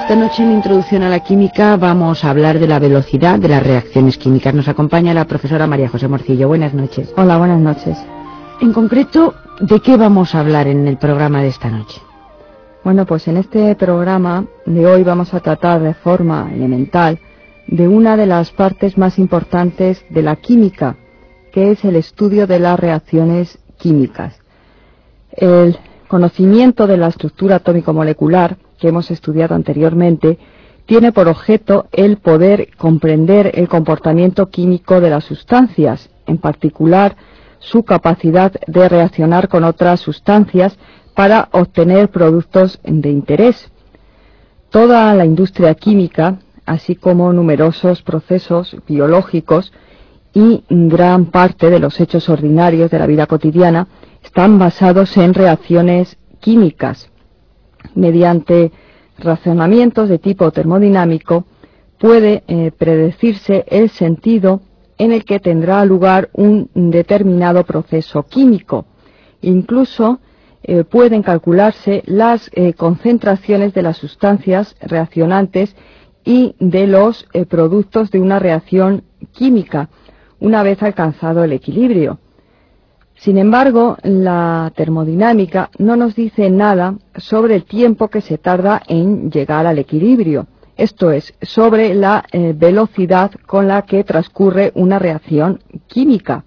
Esta noche en Introducción a la Química vamos a hablar de la velocidad de las reacciones químicas. Nos acompaña la profesora María José Morcillo. Buenas noches. Hola, buenas noches. En concreto, ¿de qué vamos a hablar en el programa de esta noche? Bueno, pues en este programa de hoy vamos a tratar de forma elemental de una de las partes más importantes de la química, que es el estudio de las reacciones químicas. El conocimiento de la estructura atómico-molecular que hemos estudiado anteriormente tiene por objeto el poder comprender el comportamiento químico de las sustancias, en particular su capacidad de reaccionar con otras sustancias para obtener productos de interés. Toda la industria química, así como numerosos procesos biológicos y gran parte de los hechos ordinarios de la vida cotidiana, están basados en reacciones químicas. Mediante razonamientos de tipo termodinámico puede predecirse el sentido en el que tendrá lugar un determinado proceso químico. Incluso pueden calcularse las concentraciones de las sustancias reaccionantes y de los productos de una reacción química, una vez alcanzado el equilibrio. Sin embargo, la termodinámica no nos dice nada sobre el tiempo que se tarda en llegar al equilibrio, esto es, sobre la velocidad con la que transcurre una reacción química.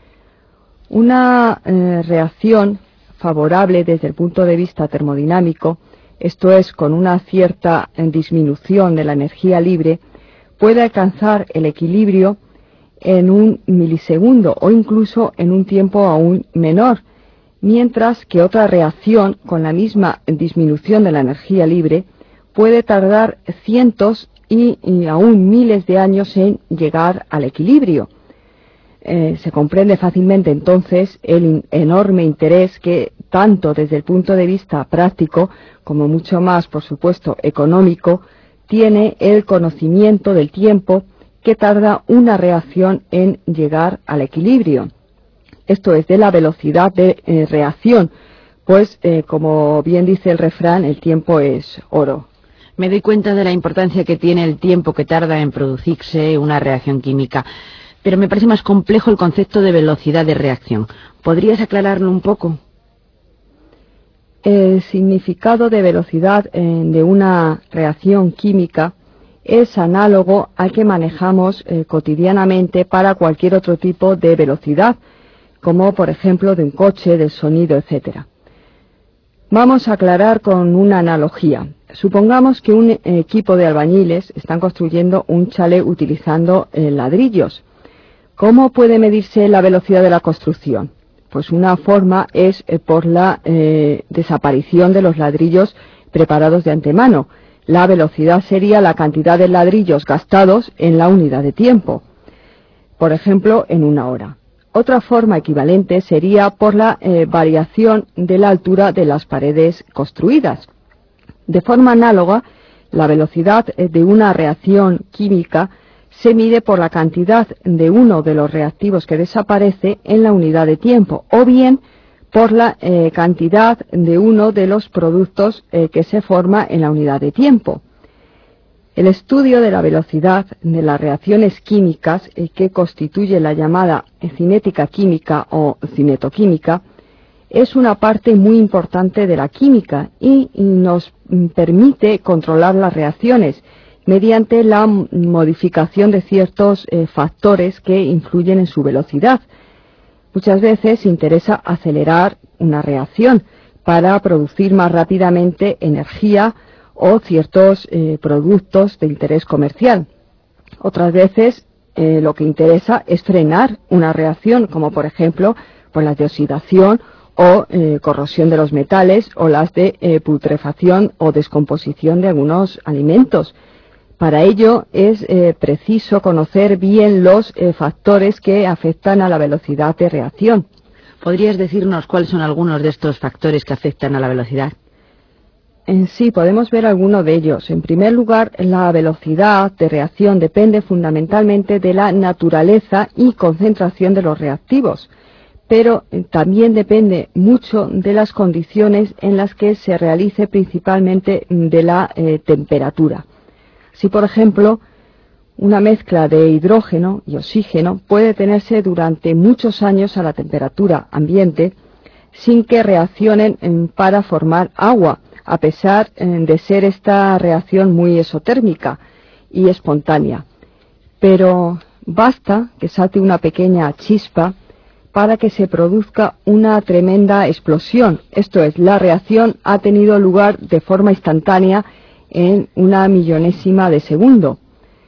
Una reacción favorable desde el punto de vista termodinámico, esto es, con una cierta disminución de la energía libre, puede alcanzar el equilibrio en un milisegundo o incluso en un tiempo aún menor, mientras que otra reacción con la misma disminución de la energía libre puede tardar cientos y aún miles de años en llegar al equilibrio. Se comprende fácilmente entonces el enorme interés que, tanto desde el punto de vista práctico como mucho más, por supuesto, económico, tiene el conocimiento del tiempo que tarda una reacción en llegar al equilibrio. Esto es, de la velocidad de reacción, pues, como bien dice el refrán, el tiempo es oro. Me doy cuenta de la importancia que tiene el tiempo que tarda en producirse una reacción química, pero me parece más complejo el concepto de velocidad de reacción. ¿Podrías aclararlo un poco? El significado de velocidad de una reacción química es análogo al que manejamos cotidianamente para cualquier otro tipo de velocidad, como por ejemplo de un coche, del sonido, etc. Vamos a aclarar con una analogía. Supongamos que un equipo de albañiles están construyendo un chalet utilizando ladrillos. ¿Cómo puede medirse la velocidad de la construcción? Pues una forma es por la desaparición de los ladrillos preparados de antemano. La velocidad sería la cantidad de ladrillos gastados en la unidad de tiempo, por ejemplo, en una hora. Otra forma equivalente sería por la variación de la altura de las paredes construidas. De forma análoga, la velocidad de una reacción química se mide por la cantidad de uno de los reactivos que desaparece en la unidad de tiempo, o bien por la cantidad de uno de los productos que se forma en la unidad de tiempo. El estudio de la velocidad de las reacciones químicas, que constituye la llamada cinética química o cinetoquímica, es una parte muy importante de la química y nos permite controlar las reacciones mediante la modificación de ciertos factores que influyen en su velocidad. Muchas veces interesa acelerar una reacción para producir más rápidamente energía o ciertos productos de interés comercial. Otras veces lo que interesa es frenar una reacción, como por ejemplo pues las de oxidación o corrosión de los metales o las de putrefacción o descomposición de algunos alimentos. Para ello es preciso conocer bien los factores que afectan a la velocidad de reacción. ¿Podrías decirnos cuáles son algunos de estos factores que afectan a la velocidad? Sí, podemos ver algunos de ellos. En primer lugar, la velocidad de reacción depende fundamentalmente de la naturaleza y concentración de los reactivos. pero también depende mucho de las condiciones en las que se realice, principalmente de la temperatura. Si, por ejemplo, una mezcla de hidrógeno y oxígeno puede tenerse durante muchos años a la temperatura ambiente sin que reaccionen para formar agua, a pesar de ser esta reacción muy exotérmica y espontánea. Pero basta que salte una pequeña chispa para que se produzca una tremenda explosión. Esto es, la reacción ha tenido lugar de forma instantánea en una millonésima de segundo.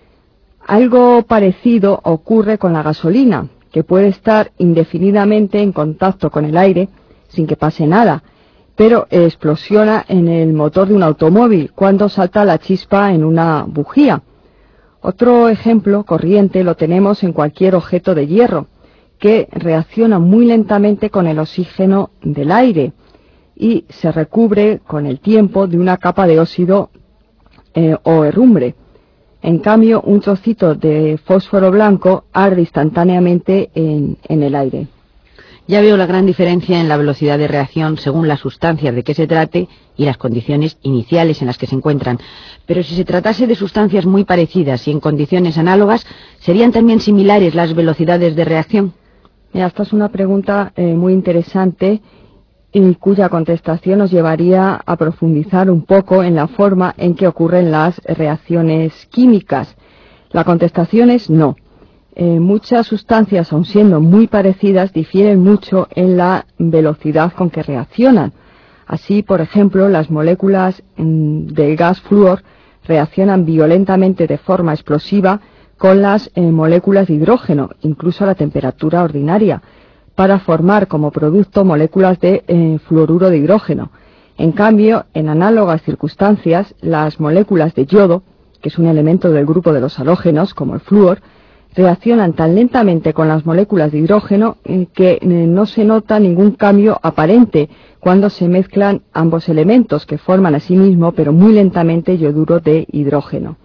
Algo parecido ocurre con la gasolina, que puede estar indefinidamente en contacto con el aire sin que pase nada, pero explosiona en el motor de un automóvil cuando salta la chispa en una bujía. Otro ejemplo corriente lo tenemos en cualquier objeto de hierro, que reacciona muy lentamente con el oxígeno del aire y se recubre con el tiempo de una capa de óxido o herrumbre. En cambio, un trocito de fósforo blanco arde instantáneamente en el aire. Ya veo la gran diferencia en la velocidad de reacción según las sustancias de que se trate y las condiciones iniciales en las que se encuentran. Pero si se tratase de sustancias muy parecidas y en condiciones análogas, ¿serían también similares las velocidades de reacción? Mira, esta es una pregunta muy interesante y cuya contestación nos llevaría a profundizar un poco en la forma en que ocurren las reacciones químicas. La contestación es no. Muchas sustancias, aun siendo muy parecidas, difieren mucho en la velocidad con que reaccionan. Así, por ejemplo, las moléculas del gas flúor reaccionan violentamente de forma explosiva con las moléculas de hidrógeno, incluso a la temperatura ordinaria, para formar como producto moléculas de fluoruro de hidrógeno. En cambio, en análogas circunstancias, las moléculas de yodo, que es un elemento del grupo de los halógenos, como el flúor, reaccionan tan lentamente con las moléculas de hidrógeno que no se nota ningún cambio aparente cuando se mezclan ambos elementos, que forman asimismo, pero muy lentamente, yoduro de hidrógeno.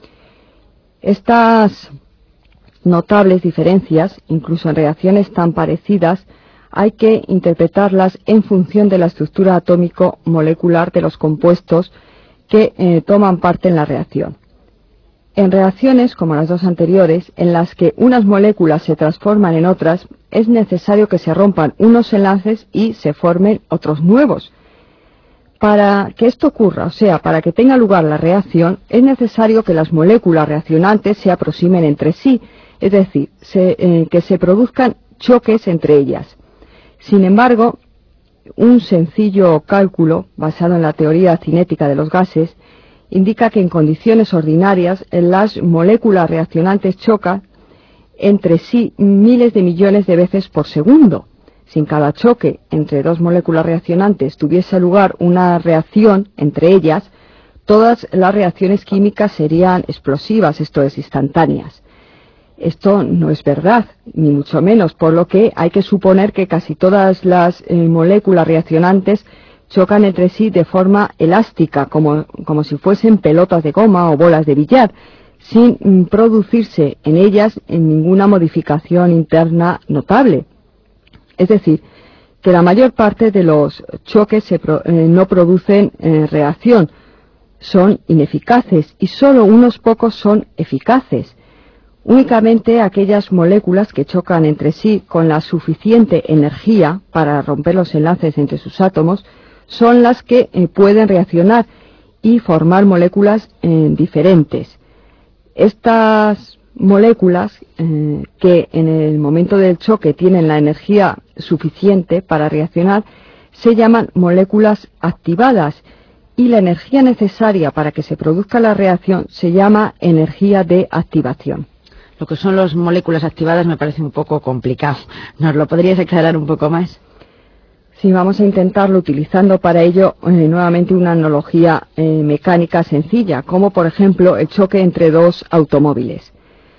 Estas notables diferencias, incluso en reacciones tan parecidas, hay que interpretarlas en función de la estructura atómico-molecular de los compuestos que toman parte en la reacción. En reacciones, como las dos anteriores, en las que unas moléculas se transforman en otras, es necesario que se rompan unos enlaces y se formen otros nuevos. Para que esto ocurra, o sea, para que tenga lugar la reacción, es necesario que las moléculas reaccionantes se aproximen entre sí, es decir, que se produzcan choques entre ellas. Sin embargo, un sencillo cálculo, basado en la teoría cinética de los gases, indica que en condiciones ordinarias las moléculas reaccionantes chocan entre sí miles de millones de veces por segundo. Si en cada choque entre dos moléculas reaccionantes tuviese lugar una reacción entre ellas, todas las reacciones químicas serían explosivas, esto es, instantáneas. Esto no es verdad, ni mucho menos, por lo que hay que suponer que casi todas las moléculas reaccionantes chocan entre sí de forma elástica, como si fuesen pelotas de goma o bolas de billar, sin producirse en ellas ninguna modificación interna notable. Es decir, que la mayor parte de los choques no producen reacción, son ineficaces y solo unos pocos son eficaces. Únicamente aquellas moléculas que chocan entre sí con la suficiente energía para romper los enlaces entre sus átomos son las que pueden reaccionar y formar moléculas diferentes. Estas moléculas que en el momento del choque tienen la energía suficiente para reaccionar se llaman moléculas activadas y la energía necesaria para que se produzca la reacción se llama energía de activación. Lo que son las moléculas activadas me parece un poco complicado. ¿Nos lo podrías aclarar un poco más? Sí, vamos a intentarlo utilizando para ello nuevamente una analogía mecánica sencilla, como por ejemplo el choque entre dos automóviles.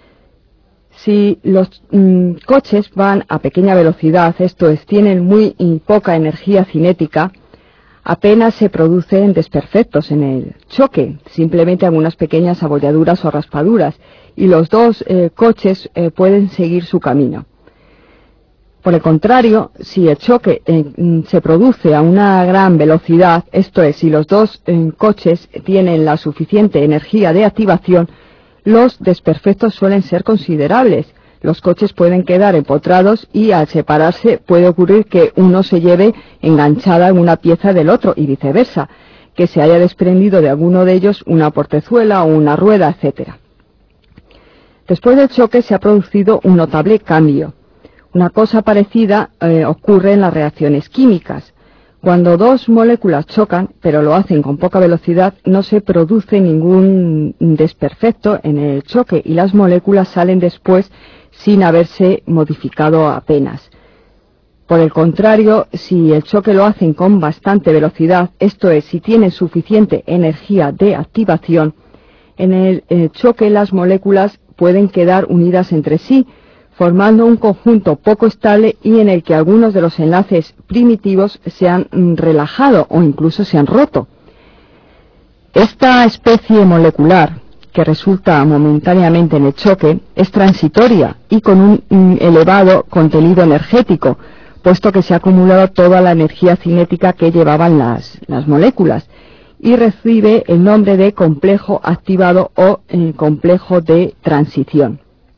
Si los coches van a pequeña velocidad, esto es, tienen muy poca energía cinética, apenas se producen desperfectos en el choque, simplemente algunas pequeñas abolladuras o raspaduras, y los dos coches pueden seguir su camino. Por el contrario, si el choque se produce a una gran velocidad, esto es, si los dos coches tienen la suficiente energía de activación, los desperfectos suelen ser considerables. Los coches pueden quedar empotrados y al separarse puede ocurrir que uno se lleve enganchada en una pieza del otro y viceversa, que se haya desprendido de alguno de ellos una portezuela o una rueda, etc. Después del choque se ha producido un notable cambio. Una cosa parecida ocurre en las reacciones químicas. Cuando dos moléculas chocan, pero lo hacen con poca velocidad, no se produce ningún desperfecto en el choque y las moléculas salen después sin haberse modificado apenas. Por el contrario, si el choque lo hacen con bastante velocidad, esto es, si tienen suficiente energía de activación, en el choque las moléculas pueden quedar unidas entre sí, formando un conjunto poco estable y en el que algunos de los enlaces primitivos se han relajado o incluso se han roto. Esta especie molecular, que resulta momentáneamente en el choque, es transitoria y con un elevado contenido energético, puesto que se ha acumulado toda la energía cinética que llevaban las moléculas, y recibe el nombre de complejo activado o complejo de transición.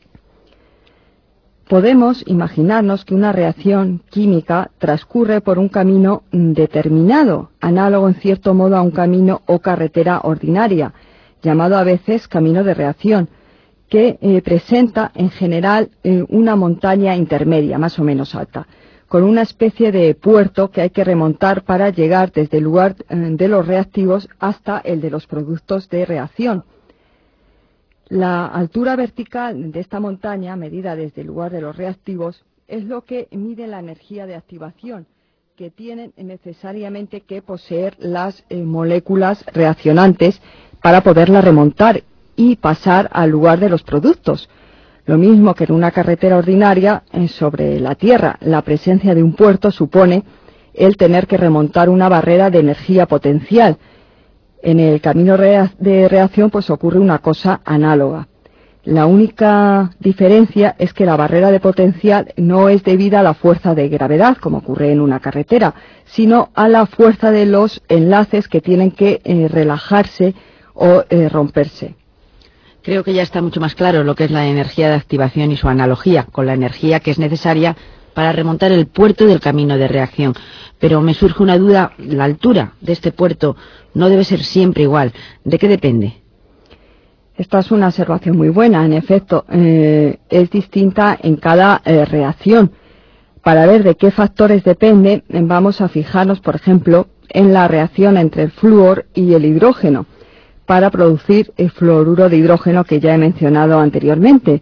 Podemos imaginarnos que una reacción química transcurre por un camino determinado, análogo en cierto modo a un camino o carretera ordinaria, llamado a veces camino de reacción, que presenta en general una montaña intermedia, más o menos alta, con una especie de puerto que hay que remontar para llegar desde el lugar de los reactivos hasta el de los productos de reacción. La altura vertical de esta montaña, medida desde el lugar de los reactivos, es lo que mide la energía de activación que tienen necesariamente que poseer las moléculas reaccionantes para poderla remontar y pasar al lugar de los productos. Lo mismo que en una carretera ordinaria sobre la Tierra, la presencia de un puerto supone el tener que remontar una barrera de energía potencial. En el camino de reacción pues ocurre una cosa análoga. La única diferencia es que la barrera de potencial no es debida a la fuerza de gravedad, como ocurre en una carretera, sino a la fuerza de los enlaces que tienen que relajarse o romperse. Creo que ya está mucho más claro lo que es la energía de activación y su analogía con la energía que es necesaria para remontar el puerto del camino de reacción. Pero me surge una duda, la altura de este puerto no debe ser siempre igual. ¿De qué depende? Esta es una observación muy buena, en efecto, es distinta en cada reacción. Para ver de qué factores depende, vamos a fijarnos, por ejemplo, en la reacción entre el flúor y el hidrógeno, para producir el fluoruro de hidrógeno que ya he mencionado anteriormente.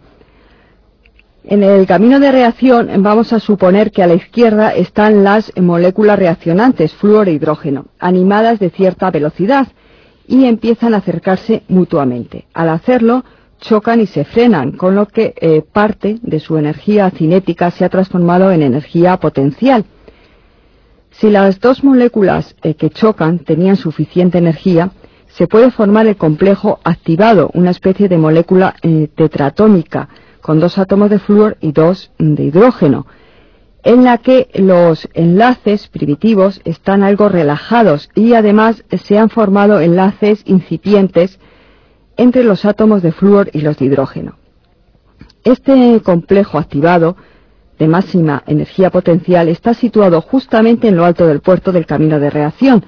En el camino de reacción vamos a suponer que a la izquierda están las moléculas reaccionantes, flúor e hidrógeno, animadas de cierta velocidad y empiezan a acercarse mutuamente. Al hacerlo, chocan y se frenan, con lo que parte de su energía cinética se ha transformado en energía potencial. Si las dos moléculas que chocan tenían suficiente energía, se puede formar el complejo activado, una especie de molécula tetratómica, con 2 átomos de flúor y 2 de hidrógeno, en la que los enlaces primitivos están algo relajados y además se han formado enlaces incipientes entre los átomos de flúor y los de hidrógeno. Este complejo activado, de máxima energía potencial, está situado justamente en lo alto del puerto del camino de reacción.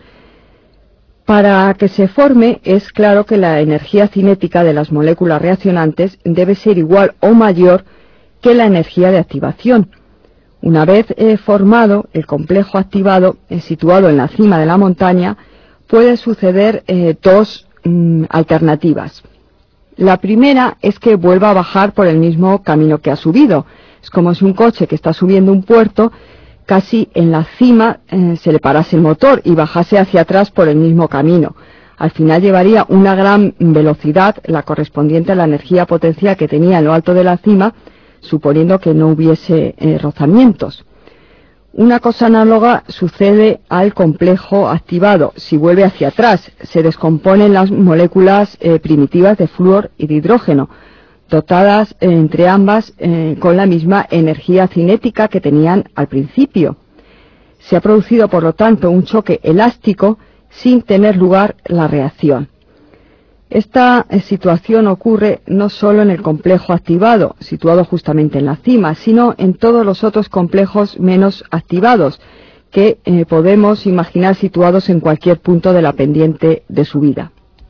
Para que se forme, es claro que la energía cinética de las moléculas reaccionantes debe ser igual o mayor que la energía de activación. Una vez formado, el complejo activado, situado en la cima de la montaña, puede suceder dos alternativas. La primera es que vuelva a bajar por el mismo camino que ha subido. Es como si un coche que está subiendo un puerto, casi en la cima se le parase el motor y bajase hacia atrás por el mismo camino. Al final llevaría una gran velocidad, la correspondiente a la energía potencial que tenía en lo alto de la cima, suponiendo que no hubiese rozamientos. Una cosa análoga sucede al complejo activado. Si vuelve hacia atrás, se descomponen las moléculas primitivas de flúor y de hidrógeno, dotadas entre ambas con la misma energía cinética que tenían al principio. Se ha producido, por lo tanto, un choque elástico sin tener lugar la reacción. Esta situación ocurre no solo en el complejo activado, situado justamente en la cima, sino en todos los otros complejos menos activados, que podemos imaginar situados en cualquier punto de la pendiente de subida.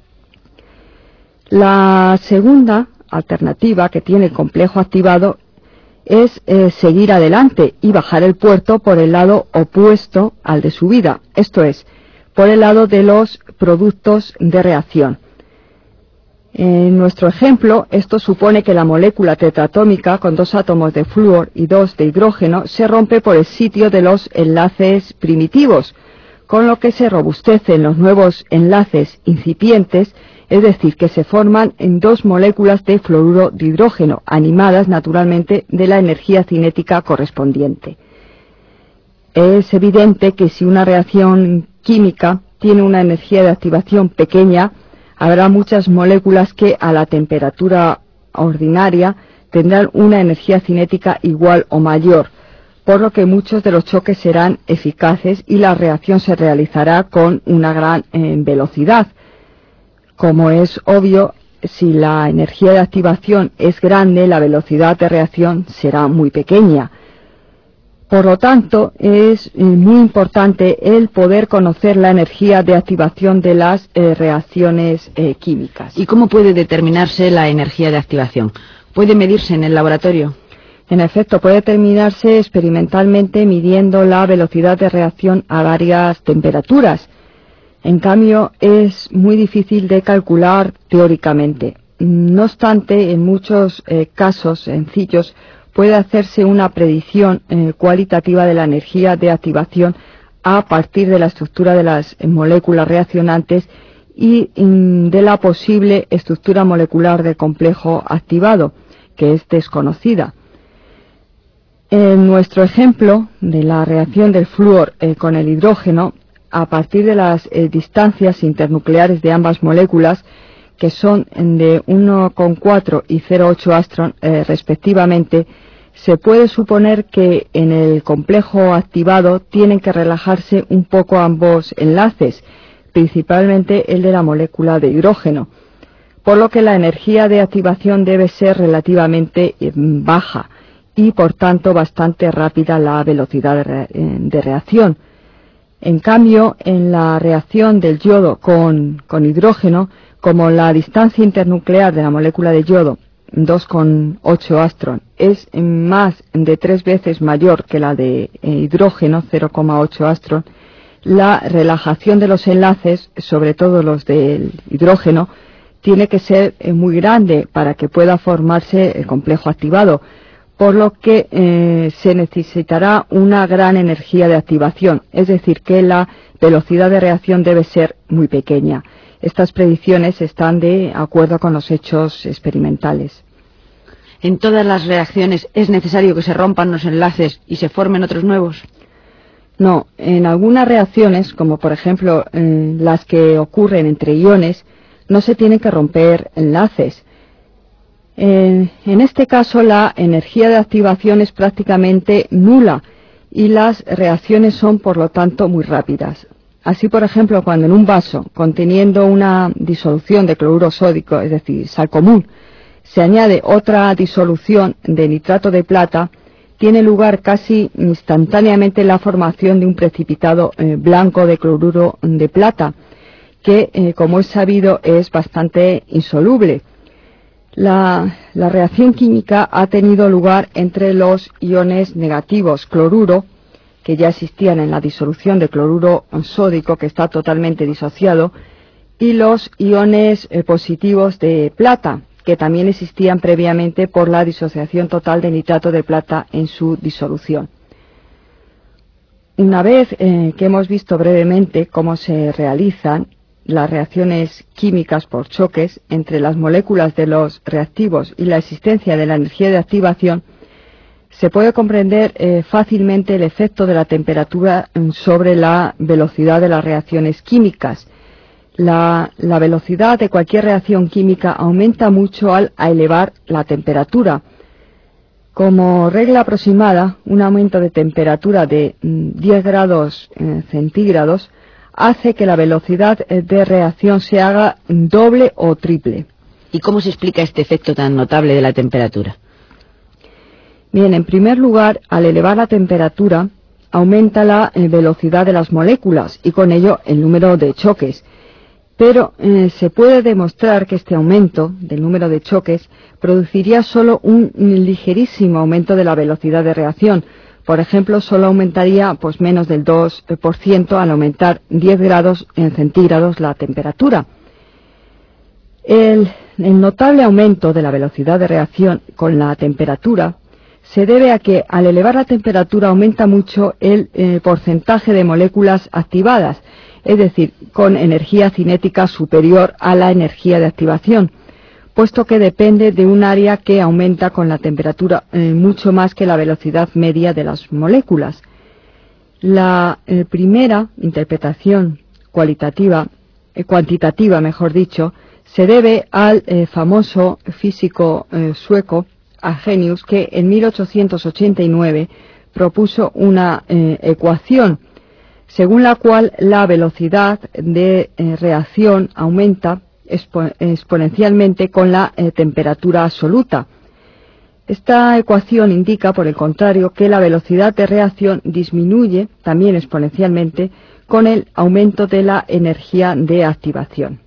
La segunda alternativa que tiene el complejo activado es seguir adelante y bajar el puerto por el lado opuesto al de subida, esto es, por el lado de los productos de reacción. En nuestro ejemplo, esto supone que la molécula tetratómica con 2 átomos de flúor y 2 de hidrógeno se rompe por el sitio de los enlaces primitivos, con lo que se robustecen los nuevos enlaces incipientes, es decir, que se forman en 2 moléculas de fluoruro de hidrógeno, animadas naturalmente de la energía cinética correspondiente. Es evidente que si una reacción química tiene una energía de activación pequeña, habrá muchas moléculas que a la temperatura ordinaria tendrán una energía cinética igual o mayor, por lo que muchos de los choques serán eficaces y la reacción se realizará con una gran velocidad. Como es obvio, si la energía de activación es grande, la velocidad de reacción será muy pequeña. Por lo tanto, es muy importante el poder conocer la energía de activación de las reacciones químicas. ¿Y cómo puede determinarse la energía de activación? ¿Puede medirse en el laboratorio? En efecto, puede determinarse experimentalmente midiendo la velocidad de reacción a varias temperaturas. En cambio, es muy difícil de calcular teóricamente. No obstante, en muchos casos sencillos puede hacerse una predicción cualitativa de la energía de activación a partir de la estructura de las moléculas reaccionantes y de la posible estructura molecular del complejo activado, que es desconocida. En nuestro ejemplo de la reacción del flúor con el hidrógeno, a partir de las distancias internucleares de ambas moléculas, que son de 1,4 y 0,8 Astron respectivamente, se puede suponer que en el complejo activado tienen que relajarse un poco ambos enlaces, principalmente el de la molécula de hidrógeno, por lo que la energía de activación debe ser relativamente baja y por tanto bastante rápida la velocidad de reacción. En cambio, en la reacción del yodo con hidrógeno, como la distancia internuclear de la molécula de yodo, 2,8 Astron, es más de 3 veces mayor que la de hidrógeno, 0,8 Astron, la relajación de los enlaces, sobre todo los del hidrógeno, tiene que ser muy grande para que pueda formarse el complejo activado, por lo que se necesitará una gran energía de activación, es decir, que la velocidad de reacción debe ser muy pequeña. Estas predicciones están de acuerdo con los hechos experimentales. ¿En todas las reacciones es necesario que se rompan los enlaces y se formen otros nuevos? No, en algunas reacciones, como por ejemplo las que ocurren entre iones, no se tienen que romper enlaces. En este caso la energía de activación es prácticamente nula y las reacciones son por lo tanto muy rápidas. Así, por ejemplo, cuando en un vaso conteniendo una disolución de cloruro sódico, es decir, sal común, se añade otra disolución de nitrato de plata, tiene lugar casi instantáneamente la formación de un precipitado blanco de cloruro de plata, que, como es sabido, es bastante insoluble. La reacción química ha tenido lugar entre los iones negativos cloruro, que ya existían en la disolución de cloruro sódico, que está totalmente disociado, y los iones positivos de plata, que también existían previamente por la disociación total de nitrato de plata en su disolución. Una vez que hemos visto brevemente cómo se realizan las reacciones químicas por choques entre las moléculas de los reactivos y la existencia de la energía de activación, se puede comprender fácilmente el efecto de la temperatura sobre la velocidad de las reacciones químicas. La velocidad de cualquier reacción química aumenta mucho al elevar la temperatura. Como regla aproximada, un aumento de temperatura de 10 grados centígrados hace que la velocidad de reacción se haga doble o triple. ¿Y cómo se explica este efecto tan notable de la temperatura? Bien, en primer lugar, al elevar la temperatura, aumenta la velocidad de las moléculas y con ello el número de choques. Pero se puede demostrar que este aumento del número de choques produciría solo un ligerísimo aumento de la velocidad de reacción. Por ejemplo, solo aumentaría pues menos del 2% al aumentar 10 grados centígrados la temperatura. El notable aumento de la velocidad de reacción con la temperatura se debe a que al elevar la temperatura aumenta mucho el porcentaje de moléculas activadas, es decir, con energía cinética superior a la energía de activación, puesto que depende de un área que aumenta con la temperatura mucho más que la velocidad media de las moléculas. La primera interpretación cuantitativa, mejor dicho, se debe al famoso físico sueco Arrhenius, que en 1889 propuso una ecuación según la cual la velocidad de reacción aumenta exponencialmente con la temperatura absoluta. Esta ecuación indica, por el contrario, que la velocidad de reacción disminuye también exponencialmente con el aumento de la energía de activación.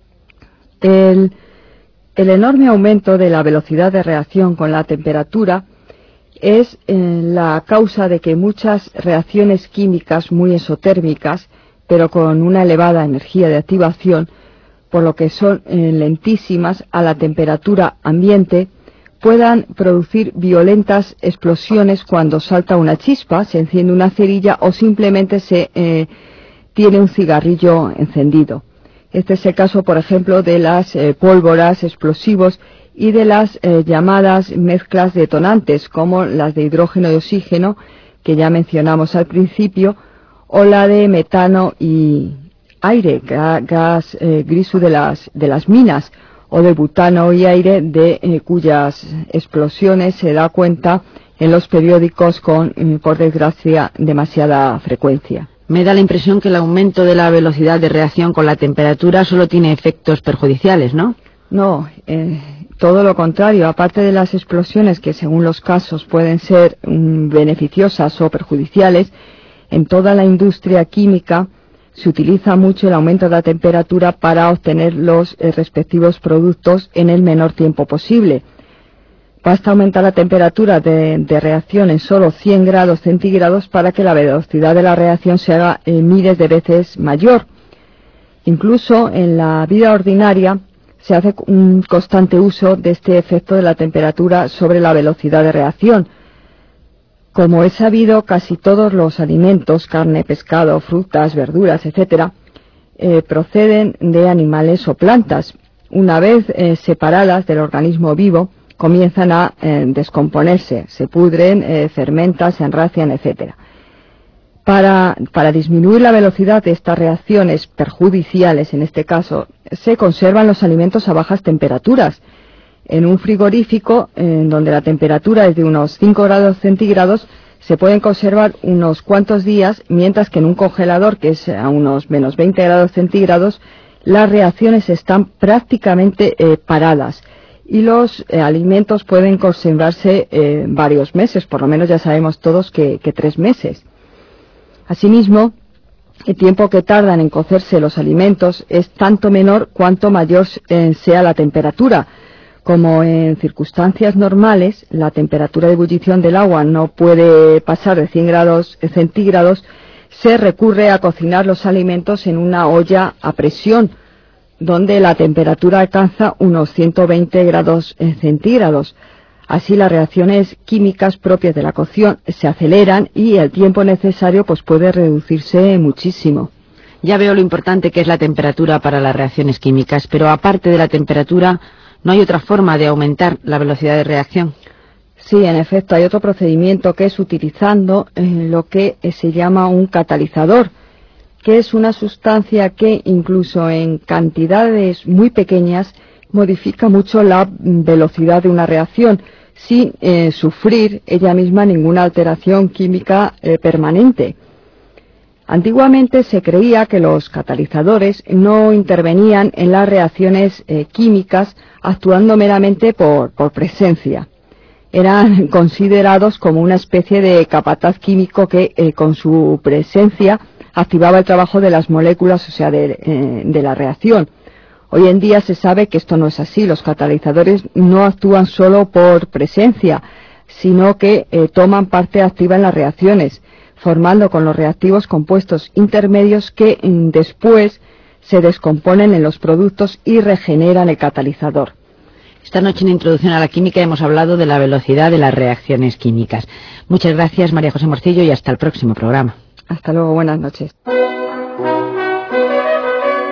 El enorme aumento de la velocidad de reacción con la temperatura es la causa de que muchas reacciones químicas muy exotérmicas, pero con una elevada energía de activación, por lo que son lentísimas a la temperatura ambiente, puedan producir violentas explosiones cuando salta una chispa, se enciende una cerilla o simplemente se tiene un cigarrillo encendido. Este es el caso, por ejemplo, de las pólvoras, explosivos y de las llamadas mezclas detonantes, como las de hidrógeno y oxígeno, que ya mencionamos al principio, o la de metano y aire, gas griso de las minas, o de butano y aire, de cuyas explosiones se da cuenta en los periódicos con, por desgracia, demasiada frecuencia. Me da la impresión que el aumento de la velocidad de reacción con la temperatura solo tiene efectos perjudiciales, ¿no? No, todo lo contrario. Aparte de las explosiones que según los casos pueden ser beneficiosas o perjudiciales, en toda la industria química se utiliza mucho el aumento de la temperatura para obtener los respectivos productos en el menor tiempo posible. Basta aumentar la temperatura de reacción en solo 100 grados centígrados para que la velocidad de la reacción se haga miles de veces mayor. Incluso en la vida ordinaria se hace un constante uso de este efecto de la temperatura sobre la velocidad de reacción. Como es sabido, casi todos los alimentos, carne, pescado, frutas, verduras, etc., proceden de animales o plantas. Una vez separadas del organismo vivo, comienzan a descomponerse, se pudren, fermentan, se enracian, etc. Para disminuir la velocidad de estas reacciones perjudiciales, en este caso, se conservan los alimentos a bajas temperaturas. En un frigorífico, donde la temperatura es de unos 5 grados centígrados, se pueden conservar unos cuantos días, mientras que en un congelador, que es a unos menos 20 grados centígrados, las reacciones están prácticamente paradas. Y los alimentos pueden conservarse varios meses, por lo menos ya sabemos todos que 3 meses. Asimismo, el tiempo que tardan en cocerse los alimentos es tanto menor cuanto mayor sea la temperatura. Como en circunstancias normales, la temperatura de ebullición del agua no puede pasar de 100 grados centígrados, se recurre a cocinar los alimentos en una olla a presión, donde la temperatura alcanza unos 120 grados centígrados. Así las reacciones químicas propias de la cocción se aceleran y el tiempo necesario pues puede reducirse muchísimo. Ya veo lo importante que es la temperatura para las reacciones químicas, pero aparte de la temperatura, ¿no hay otra forma de aumentar la velocidad de reacción? Sí, en efecto, hay otro procedimiento que es utilizando lo que se llama un catalizador, que es una sustancia que incluso en cantidades muy pequeñas modifica mucho la velocidad de una reacción sin sufrir ella misma ninguna alteración química permanente. Antiguamente se creía que los catalizadores no intervenían en las reacciones químicas actuando meramente por presencia. Eran considerados como una especie de capataz químico que con su presencia activaba el trabajo de las moléculas, o sea, de la reacción. Hoy en día se sabe que esto no es así. Los catalizadores no actúan solo por presencia, sino que toman parte activa en las reacciones, formando con los reactivos compuestos intermedios que después se descomponen en los productos y regeneran el catalizador. Esta noche en Introducción a la Química hemos hablado de la velocidad de las reacciones químicas. Muchas gracias, María José Morcillo, y hasta el próximo programa. Hasta luego, buenas noches.